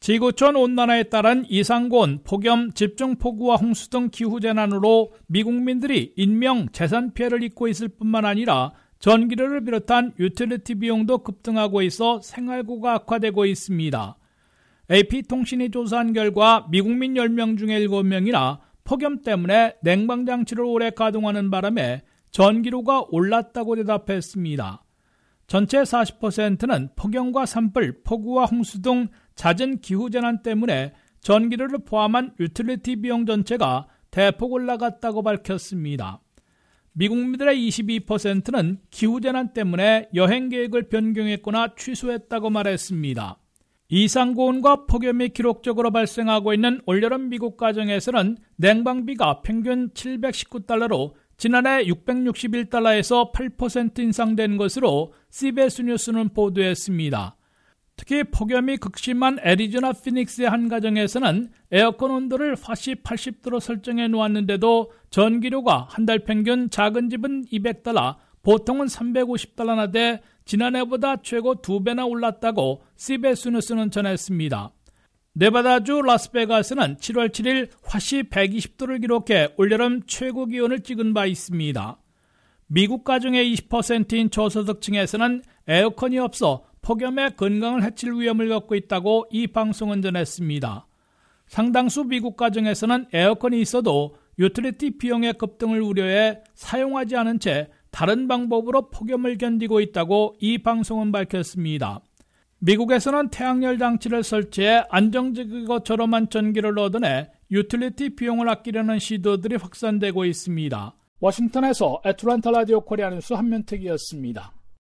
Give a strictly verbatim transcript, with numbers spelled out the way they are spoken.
지구촌 온난화에 따른 이상고온, 폭염, 집중폭우와 홍수 등 기후재난으로 미국민들이 인명, 재산 피해를 입고 있을 뿐만 아니라 전기료를 비롯한 유틸리티 비용도 급등하고 있어 생활고가 악화되고 있습니다. 에이피통신이 조사한 결과 미국민 열 명 중에 일곱 명이나 폭염 때문에 냉방장치를 오래 가동하는 바람에 전기료가 올랐다고 대답했습니다. 전체 사십 퍼센트는 폭염과 산불, 폭우와 홍수 등 잦은 기후재난 때문에 전기료를 포함한 유틸리티 비용 전체가 대폭 올라갔다고 밝혔습니다. 미국민들의 이십이 퍼센트는 기후재난 때문에 여행 계획을 변경했거나 취소했다고 말했습니다. 이상고온과 폭염이 기록적으로 발생하고 있는 올여름 미국 가정에서는 냉방비가 평균 칠백십구 달러로 지난해 육백육십일 달러에서 팔 퍼센트 인상된 것으로 씨비에스 뉴스는 보도했습니다. 특히 폭염이 극심한 애리조나 피닉스의 한 가정에서는 에어컨 온도를 화씨 팔십 도로 설정해 놓았는데도 전기료가 한 달 평균 작은 집은 이백 달러, 보통은 삼백오십 달러나 돼 지난해보다 최고 두 배나 올랐다고 씨비에스 뉴스는 전했습니다. 네바다주 라스베가스는 칠월 칠일 화씨 백이십 도를 기록해 올여름 최고 기온을 찍은 바 있습니다. 미국 가정의 이십 퍼센트인 저소득층에서는 에어컨이 없어 폭염에 건강을 해칠 위험을 겪고 있다고 이 방송은 전했습니다. 상당수 미국 가정에서는 에어컨이 있어도 유틸리티 비용의 급등을 우려해 사용하지 않은 채 다른 방법으로 폭염을 견디고 있다고 이 방송은 밝혔습니다. 미국에서는 태양열 장치를 설치해 안정적이고 저렴한 전기를 얻어내 유틸리티 비용을 아끼려는 시도들이 확산되고 있습니다. 워싱턴에서 애틀랜타 라디오 코리아 뉴스 한면택이었습니다.